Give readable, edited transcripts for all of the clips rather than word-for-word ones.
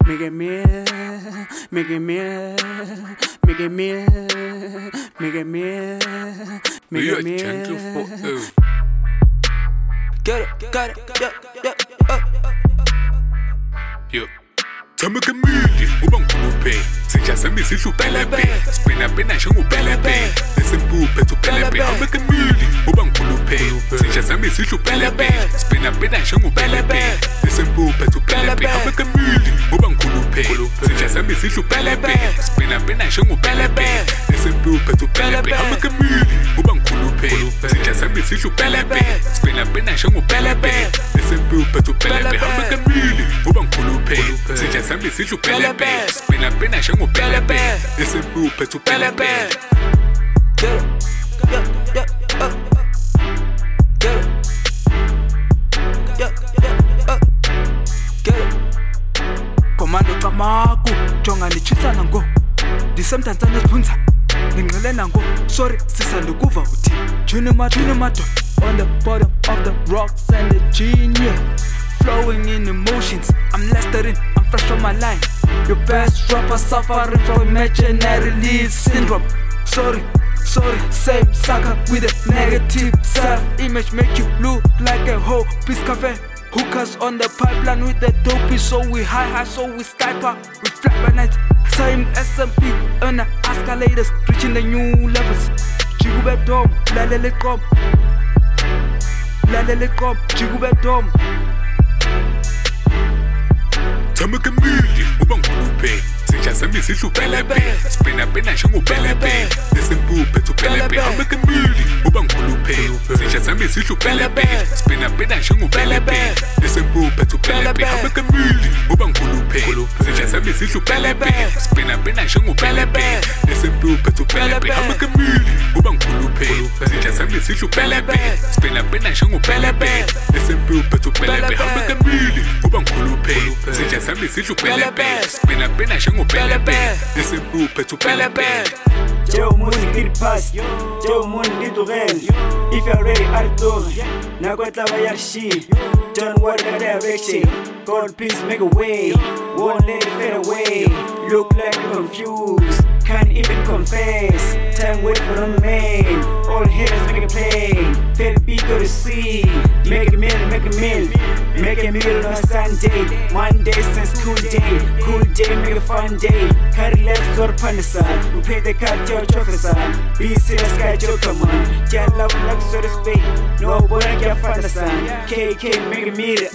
Make it meal, make it meal, make it meal, make it meal, make it meal. Get it, yeah. Tamaka mili, ubang kulupe. Sejasa misi shu pelepe. Spina pena shangu pelepe. Desembu petu pelepe. Tamaka mili, ubang kulupe. Sejasa misi shu pelepe. Spina pena shangu pelepe. Desembu petu pelepe. Tamaka mili, ubang kulupe. Sejasa misi shu pelepe. Spina pena shangu pelepe. Desembu petu pelepe. Tamaka mili, ubang kulupe. Sejasa misi shu pelepe. Spina pena shangu pelepe. Desembu petu pelepe. Tamaka mili, ubang kulupe. Sejasa misi shu pelepe. Spina pena shangu pelepe. Desembu petu pelepe. Commando Kamaku, Jonga ni chisa nango. Disemtanza nespunza, ningele nango. Sorry, sisa ndukuva uti. Junima dot. On the bottom of the rocks and the genius. Flowing in emotions, I'm Lestering, I'm fresh from my line. Your best rapper suffering from imaginary lead syndrome. Sorry, same sucker with a negative self-image. Make you look like a hoe, please cafe. Hookers on the pipeline with the dopey. So we high, so we sniper. We fly by night, same SMP. On the escalators, reaching the new levels. Jigube dom, lalele kom. Jigube dom. Tamaka mili, ubang kulupe. Sejasa misi shu pelepe. Spina pena shangu pelepe. Desembu petu pelepe. Tamaka mili, ubang kulupe. Sejasa misi shu pelepe. Spina pena shangu pelepe. Desembu petu pelepe. Tamaka mili, ubang kulupe. Sejasa misi shu pelepe. Spina pena shangu pelepe. Desembu petu pelepe. Tamaka mili, ubang kulupe. Sejasa misi shu pelepe. Spina pena shangu pelepe. Desembu petu pelepe. Tamaka mili, ubang kulupe. Sejasa misi shu pelepe. Spina pena shangu pelepe. Desembu petu pelepe. Joe Moon get past, Joe Moon get to rain. If you're ready, Arthur, Nagota Vayashi, don't worry about direction. God, please make a way, won't let it fade away. Look like you're confused, can't even confess. Time wait for the man, all haters make a play. Feel big to see, make a meal, make a meal on Sunday. Monday since cool day, make a fun day. Carry left or Panasan, we play the card, George Officer. Be serious, guy, Joe, come on. Jet love, luck, so to speak. No boy, I get Panasan. KK, make a meter.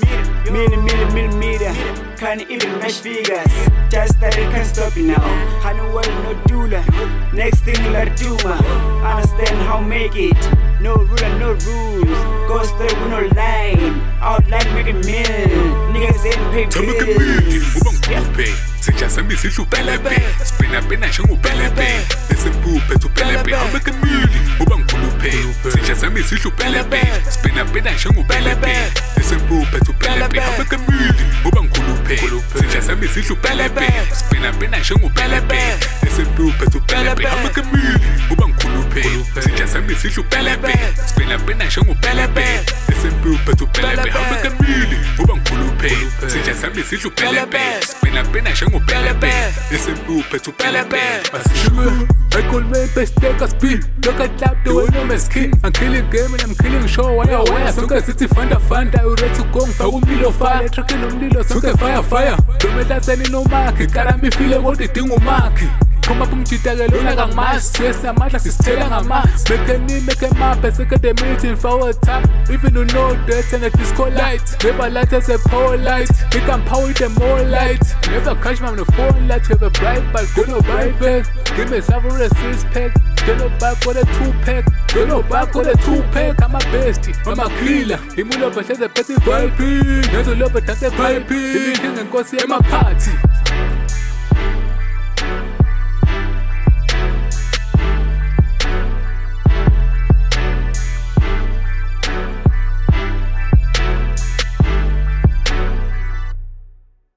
Can't even match figures. Just that it can't stop you now. I know what no doula. Next thing la duma. Understand how make it. No rule and no rules. Go straight with no line. Outline make a meal. Niggas ain't pay Tamaka mili, ubang kulupe. Sejasa misi shu pelepe. Spina pena shangu pelepe. Desembu petu pelepe. Tamaka mili, ubang kulupe. Sejasa misi shu pelepe. Spina pena shangu pelepe. Desembu petu pelepe. Tamaka mili, ubang kulupe. Sejasa misi shu pelepe. Spina pena shangu pelepe. Desembu petu pelepe. Tamaka mili, ubang kulupe. Sejasa misi shu pelepe. Spina pena shangu pelepe. Desembu petu pelepe. Tamaka mili, ubang kulupe. Sejasa misi shu pelepe. Spina pena shangu pelepe. Desembu petu pelepe. I call me best take a speed. Look at that, the way no man's king. I'm killing game and I'm killing show. Why? Suka city fanda. You ready to go? Umlilo fire, trucking umlilo. Suka fire. Don't let us any no mark. Karami feel what the thing will mark. Come up mchitagelona kang mas. Yes, na matla sistela nga mas. Make a map, and second the meeting forward tap. Even though no dirt and a disco light. Never light as a power light. We can power with the more light. Never catch me on the phone light. Have a bright back, don't know bright back. Give me several 6-pack. Don't know back with a 2-pack. Don't know back with a 2-pack. I'm a bestie, I'm a killer. Imulo but a petty vibe. There's a love but that's a vibe. Living and go see my party.